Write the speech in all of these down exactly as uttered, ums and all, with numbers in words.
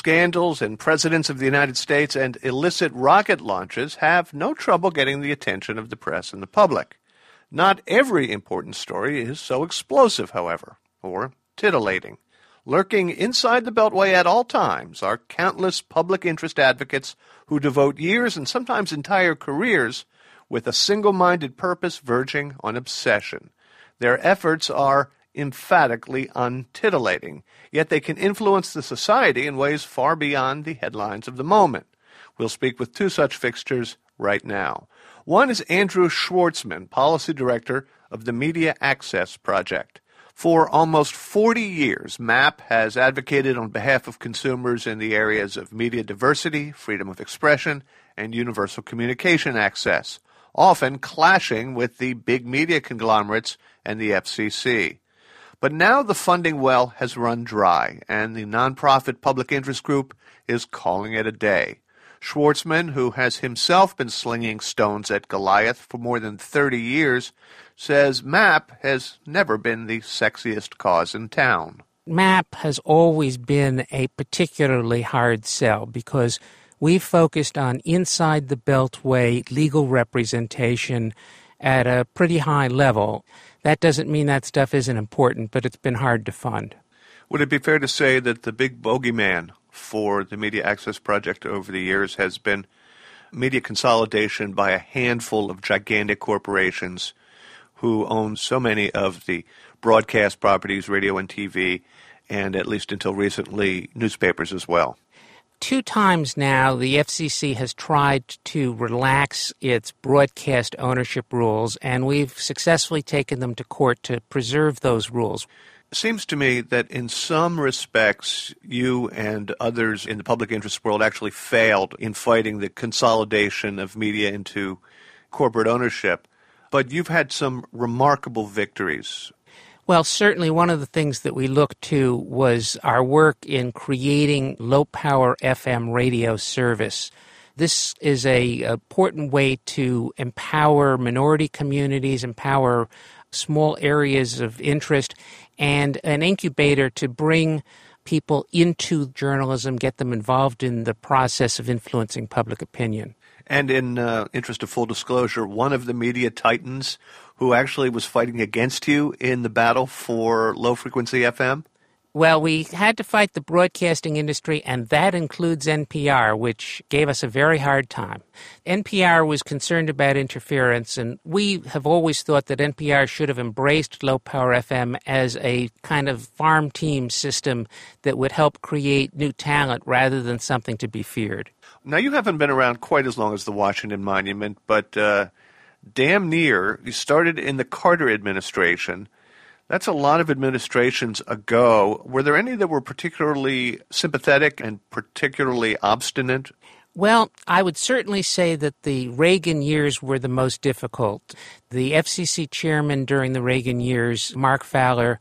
Scandals and presidents of the United States and illicit rocket launches have no trouble getting the attention of the press and the public. Not every important story is so explosive, however, or titillating. Lurking inside the Beltway at all times are countless public interest advocates who devote years and sometimes entire careers with a single-minded purpose verging on obsession. Their efforts are emphatically untitillating, yet they can influence the society in ways far beyond the headlines of the moment. We'll speak with two such fixtures right now. One is Andrew Schwartzman, Policy Director of the Media Access Project. For almost forty years, MAP has advocated on behalf of consumers in the areas of media diversity, freedom of expression, and universal communication access, often clashing with the big media conglomerates and the F C C. But now the funding well has run dry, and the nonprofit public interest group is calling it a day. Schwartzman, who has himself been slinging stones at Goliath for more than thirty years, says MAP has never been the sexiest cause in town. MAP has always been a particularly hard sell because we've focused on inside the Beltway legal representation at a pretty high level. That doesn't mean that stuff isn't important, but it's been hard to fund. Would it be fair to say that the big bogeyman for the Media Access Project over the years has been media consolidation by a handful of gigantic corporations who own so many of the broadcast properties, radio and T V, and at least until recently, newspapers as well? Two times now, the F C C has tried to relax its broadcast ownership rules, and we've successfully taken them to court to preserve those rules. It seems to me that in some respects, you and others in the public interest world actually failed in fighting the consolidation of media into corporate ownership, but you've had some remarkable victories. Well, certainly one of the things that we looked to was our work in creating low-power F M radio service. This is an important way to empower minority communities, empower small areas of interest, and an incubator to bring people into journalism, get them involved in the process of influencing public opinion. And in uh, interest of full disclosure, one of the media titans who actually was fighting against you in the battle for low-frequency F M? Well, we had to fight the broadcasting industry, and that includes N P R, which gave us a very hard time. N P R was concerned about interference, and we have always thought that N P R should have embraced low-power F M as a kind of farm team system that would help create new talent rather than something to be feared. Now, you haven't been around quite as long as the Washington Monument, but uh, damn near. You started in the Carter administration. That's a lot of administrations ago. Were there any that were particularly sympathetic and particularly obstinate? Well, I would certainly say that the Reagan years were the most difficult. The F C C chairman during the Reagan years, Mark Fowler,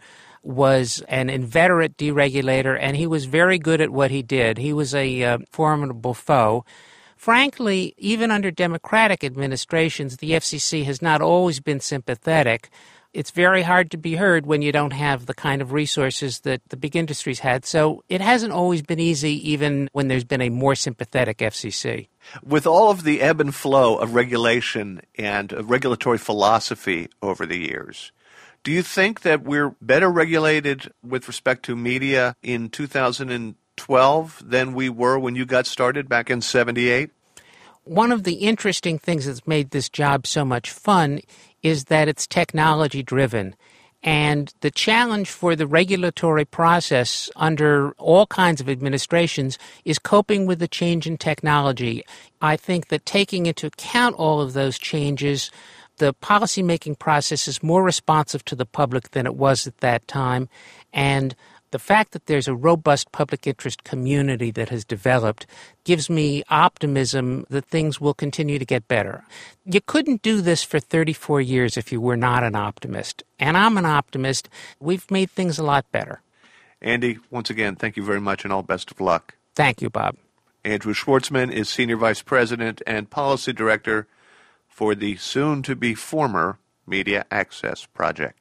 was an inveterate deregulator, and he was very good at what he did. He was a uh, formidable foe. Frankly, even under Democratic administrations, the F C C has not always been sympathetic. It's very hard to be heard when you don't have the kind of resources that the big industries had. So it hasn't always been easy, even when there's been a more sympathetic F C C. With all of the ebb and flow of regulation and of regulatory philosophy over the years, do you think that we're better regulated with respect to media in two thousand twelve than we were when you got started back in seventy-eight? One of the interesting things that's made this job so much fun is that it's technology-driven. And the challenge for the regulatory process under all kinds of administrations is coping with the change in technology. I think that taking into account all of those changes, the policymaking process is more responsive to the public than it was at that time. And the fact that there's a robust public interest community that has developed gives me optimism that things will continue to get better. You couldn't do this for thirty-four years if you were not an optimist. And I'm an optimist. We've made things a lot better. Andy, once again, thank you very much and all best of luck. Thank you, Bob. Andrew Schwartzman is Senior Vice President and Policy Director for the soon-to-be former Media Access Project.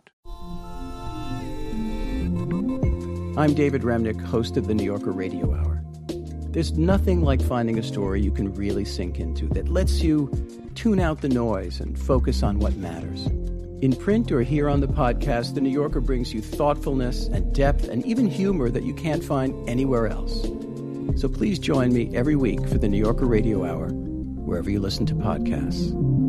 I'm David Remnick, host of the New Yorker Radio Hour. There's nothing like finding a story you can really sink into that lets you tune out the noise and focus on what matters. In print or here on the podcast, The New Yorker brings you thoughtfulness and depth and even humor that you can't find anywhere else. So please join me every week for The New Yorker Radio Hour, wherever you listen to podcasts.